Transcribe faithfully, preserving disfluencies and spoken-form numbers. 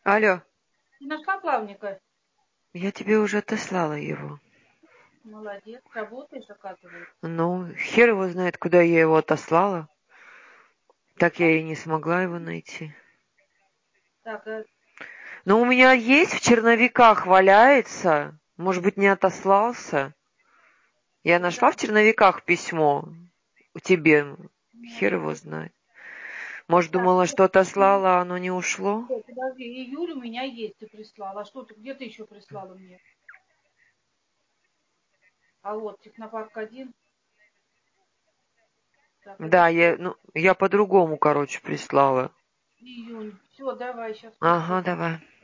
Алло, Ты нашла плавника? я тебе уже отослала его. Молодец, работаешь, оказывается. Ну, хер его знает, куда я его отослала. Так я и не смогла его найти. Так, а, Но у меня есть в черновиках валяется. Может быть, не отослался? Я нашла так, в черновиках письмо у тебе. Хер может его быть. знает. Может, Так, думала, стоп, что отослала, а оно не ушло? стоп, подожди, июль у меня есть, ты прислала. А что ты, где ты еще прислала мне? А вот, технопарк один. Так, это Да, что? я, ну, я по-другому, короче, прислала. Июнь. Все, давай, сейчас Ага, пришлю. давай.